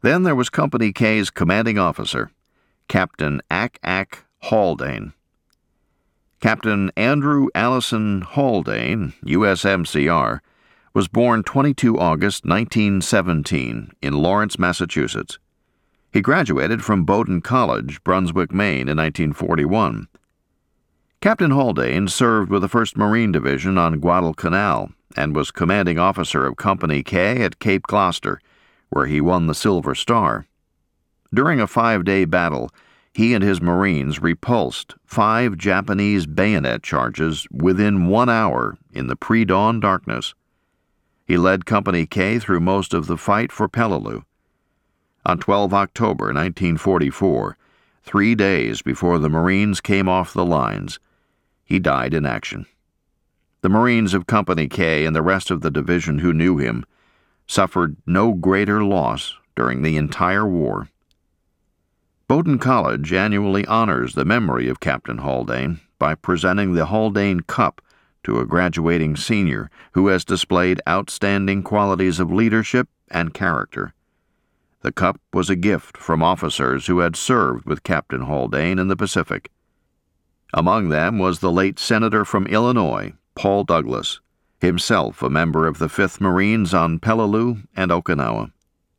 Then there was Company K's commanding officer, Captain Ack Haldane. Captain Andrew Allison Haldane, USMCR, was born 22 August 1917 in Lawrence, Massachusetts. He graduated from Bowdoin College, Brunswick, Maine in 1941. Captain Haldane served with the 1st Marine Division on Guadalcanal and was commanding officer of Company K at Cape Gloucester, where he won the Silver Star. During a 5-day battle, he and his Marines repulsed 5 Japanese bayonet charges within 1 hour in the pre-dawn darkness. He led Company K through most of the fight for Peleliu. On 12 October 1944, 3 days before the Marines came off the lines, he died in action. The Marines of Company K and the rest of the division who knew him suffered no greater loss during the entire war. Bowdoin College annually honors the memory of Captain Haldane by presenting the Haldane Cup to a graduating senior who has displayed outstanding qualities of leadership and character. The cup was a gift from officers who had served with Captain Haldane in the Pacific. Among them was the late Senator from Illinois, Paul Douglas, himself a member of the 5th Marines on Peleliu and Okinawa.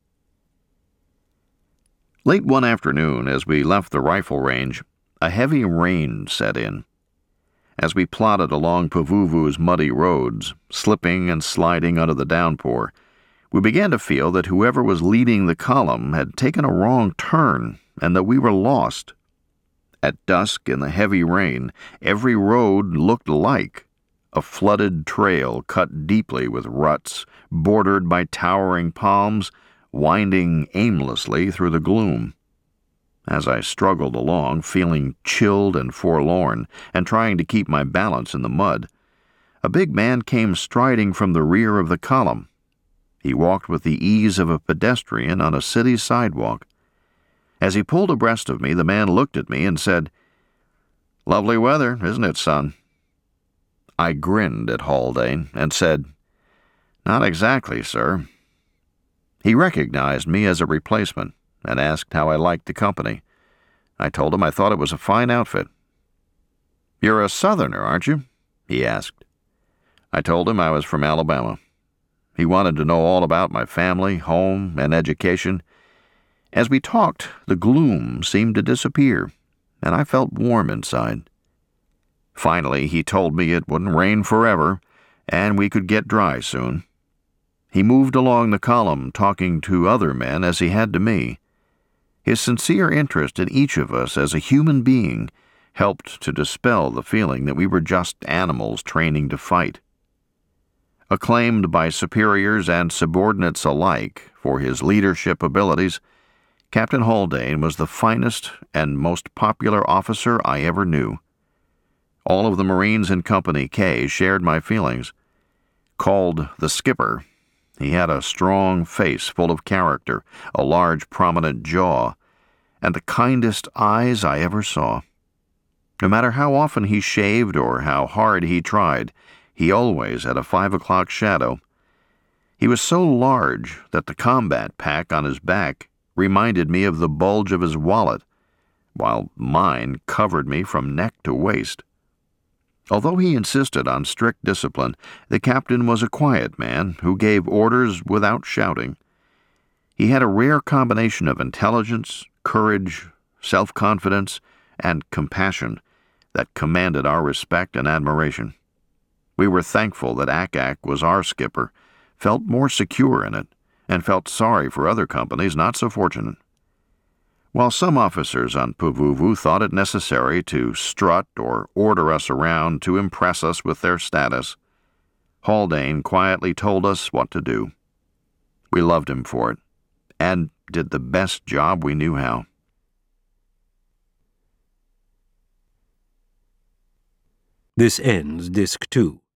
Late one afternoon, as we left the rifle range, a heavy rain set in. As we plodded along Pavuvu's muddy roads, slipping and sliding under the downpour, we began to feel that whoever was leading the column had taken a wrong turn and that we were lost. At dusk in the heavy rain, every road looked alike, a flooded trail cut deeply with ruts, bordered by towering palms, winding aimlessly through the gloom. As I struggled along, feeling chilled and forlorn, and trying to keep my balance in the mud, a big man came striding from the rear of the column. He walked with the ease of a pedestrian on a city sidewalk. As he pulled abreast of me, the man looked at me and said, "Lovely weather, isn't it, son?" I grinned at Haldane and said, "Not exactly, sir." He recognized me as a replacement and asked how I liked the company. I told him I thought it was a fine outfit. "You're a Southerner, aren't you?" he asked. I told him I was from Alabama. He wanted to know all about my family, home, and education. As we talked, the gloom seemed to disappear, and I felt warm inside. Finally, he told me it wouldn't rain forever, and we could get dry soon. He moved along the column, talking to other men as he had to me. His sincere interest in each of us as a human being helped to dispel the feeling that we were just animals training to fight. Acclaimed by superiors and subordinates alike for his leadership abilities, Captain Haldane was the finest and most popular officer I ever knew. All of the Marines in Company K shared my feelings. Called the Skipper, he had a strong face full of character, a large prominent jaw, and the kindest eyes I ever saw. No matter how often he shaved or how hard he tried, he always had a 5 o'clock shadow. He was so large that the combat pack on his back reminded me of the bulge of his wallet, while mine covered me from neck to waist. Although he insisted on strict discipline, the captain was a quiet man who gave orders without shouting. He had a rare combination of intelligence, courage, self-confidence, and compassion that commanded our respect and admiration. We were thankful that Ack was our skipper, felt more secure in it, and felt sorry for other companies not so fortunate. While some officers on Pavuvu thought it necessary to strut or order us around to impress us with their status, Haldane quietly told us what to do. We loved him for it, and did the best job we knew how. This ends Disc 2.